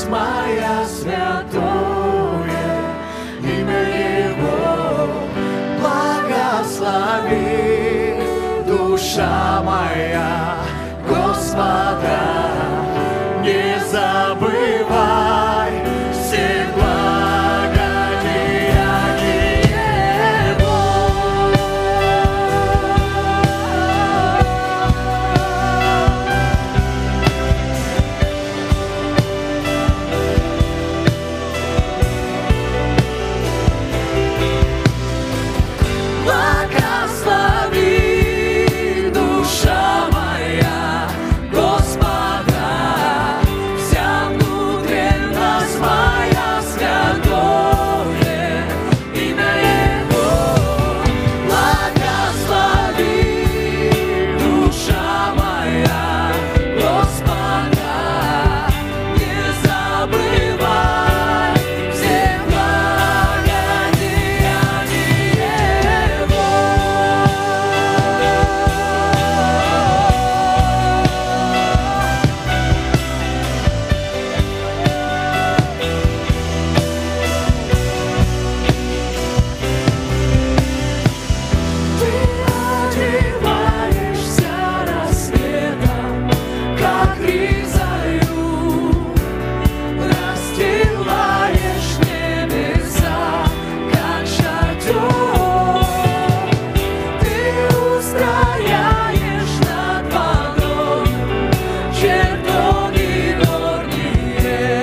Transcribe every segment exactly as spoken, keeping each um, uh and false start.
моя, святое имя Его. Благослови, душа моя, Господа, не забывай всех благодеяний Его. Благослови, душа моя, Господа, вся внутренность моя, святое имя Его. Благослови, душа моя, Господа, не забывай всех благодеяний Его. Ты одеваешься рассветом, как ризою, расстилаешь небеса, как шатер. Ты устрояешь над водой чертоги горние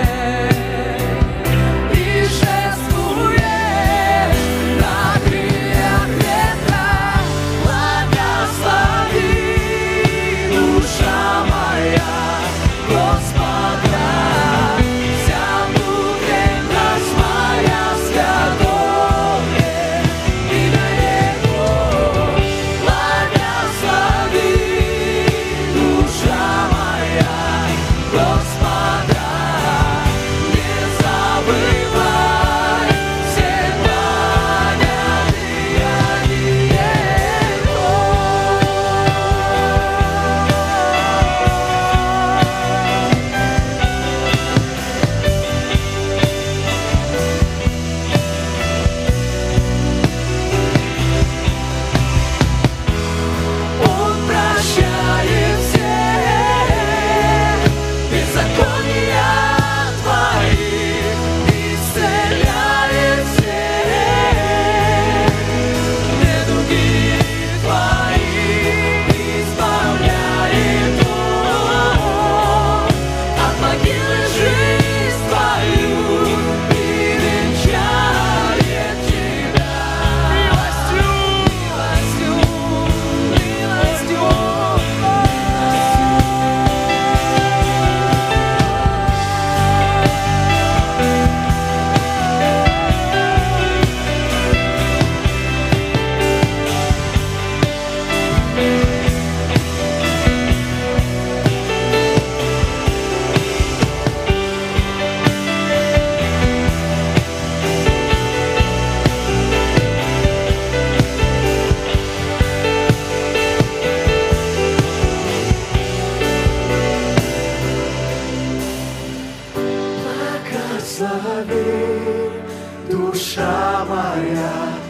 и шествуешь на крыльях ветра. Благослови, душа моя, Господа, вся внутренность моя, святое имя Его. Благослови, душа моя, Господа, не забывай всех благодеяний Его. Он прощает все беззакония твои, исцеляет все недуги твои, избавляет Он от могилы жизнь твою и венчает тебя милостью, милостью, милостью. Благослови, душа моя,